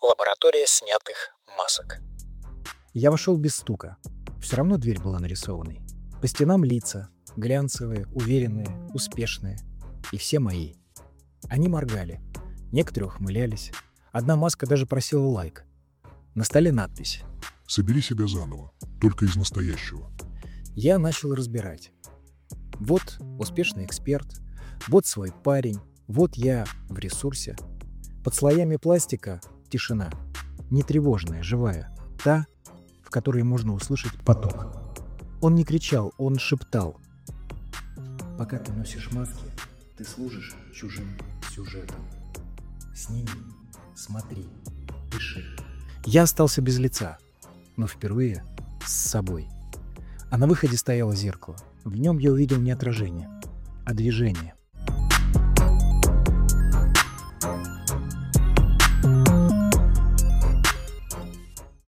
Лаборатория снятых масок. Я вошел без стука. Все равно дверь была нарисованной. По стенам лица, глянцевые, уверенные, успешные. И все мои. Они моргали. Некоторые ухмылялись. Одна маска даже просила лайк. На столе надпись. «Собери себя заново, только из настоящего». Я начал разбирать. Вот успешный эксперт, вот свой парень, вот я в ресурсе. Под слоями пластика тишина, не тревожная, живая, та, в которой можно услышать поток. Он не кричал, он шептал. Пока ты носишь маски, ты служишь чужим сюжетом. Сними, смотри, дыши. Я остался без лица, но впервые с собой. А на выходе стояло зеркало. В нем я увидел не отражение, а движение.